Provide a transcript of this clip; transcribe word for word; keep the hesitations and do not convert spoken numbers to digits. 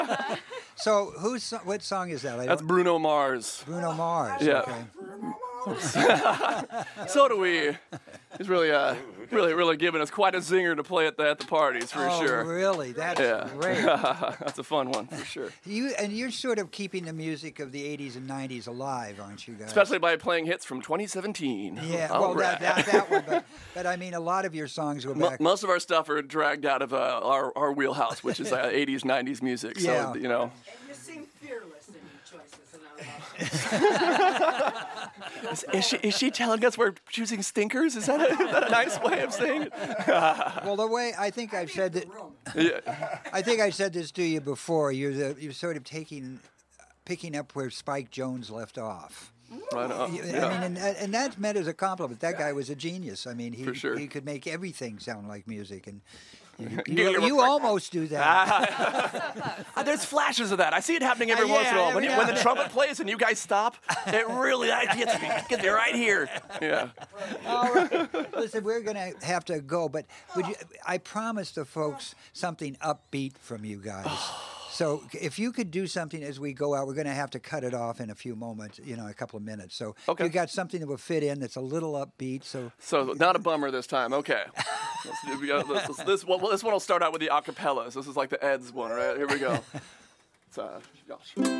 So who's what song is that? I That's don't- Bruno Mars. Bruno Mars. Yeah. Okay. So do we. He's really, uh, really, really giving us quite a zinger to play at the at the parties for oh, sure. really? That's Yeah. great. That's a fun one for sure. You and you're sort of keeping the music of the eighties and nineties alive, aren't you guys? Especially by playing hits from twenty seventeen. Yeah, All well, right. that, that, that one, but, but I mean, a lot of your songs go Mo- back. Most of our stuff are dragged out of uh, our, our wheelhouse, which is uh, eighties, nineties music. So, Yeah. you know. And you seem fearless in your choices, and I love it. Is, is she is she telling us we're choosing stinkers? Is that a, is that a nice way of saying it? Well, the way I think I've said that, Yeah. I think I said this to you before. You're the you're sort of taking, picking up where Spike Jones left off. Right on. You- Yeah. I mean, and, and that's meant as a compliment. That guy was a genius. I mean, he For sure. he could make everything sound like music, and you, Give you, me a you break. almost do that. Uh, there's flashes of that. I see it happening every Uh, once in a yeah, while. When, every you, when now- the trumpet plays and you guys stop, it really that gets me, gets me right here. Yeah. All right. Listen, we're going to have to go, but would you, I promised the folks something upbeat from you guys. So if you could do something as we go out, we're going to have to cut it off in a few moments, you know, a couple of minutes. So Okay. you got something that will fit in that's a little upbeat. So So not a bummer this time. Okay. Let's do, we got, let's, let's- this, one, this one will start out with the acapellas. This is like the Eds one, right? Here we go. It's, uh, gosh.